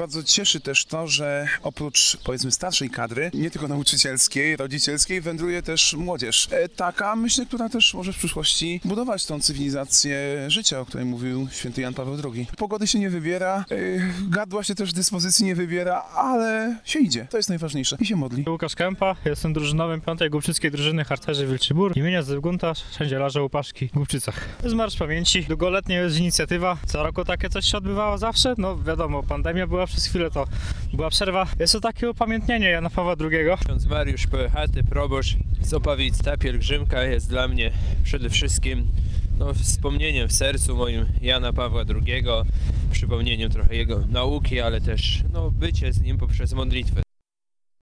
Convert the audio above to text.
bardzo cieszy też to, że oprócz, powiedzmy, starszej kadry, nie tylko nauczycielskiej, rodzicielskiej, wędruje też młodzież. Taka, myślę, która też może w przyszłości budować tą cywilizację życia, o której mówił święty Jan Paweł II. Pogody się nie wybiera, gardła się też dyspozycji nie wybiera, ale się idzie. To jest najważniejsze. I się modli. Łukasz Kępa, jestem drużynowym 5. Głubczyckiej drużyny harcerzy Wilczy Bór imienia Zygmunta Sędzielarza Łupaszki w Głubczycach. To jest Marsz Pamięci. Długoletnia jest inicjatywa. Co roku takie coś się odbywało zawsze. No wiadomo, pandemia była przez chwilę, to była przerwa. Jest to takie upamiętnienie Jana Pawła II. Ksiądz Mariusz Poechaty, proboszcz z Opawic. Ta pielgrzymka jest dla mnie przede wszystkim wspomnieniem w sercu moim Jana Pawła II, przypomnieniem trochę jego nauki, ale też bycie z nim poprzez modlitwę.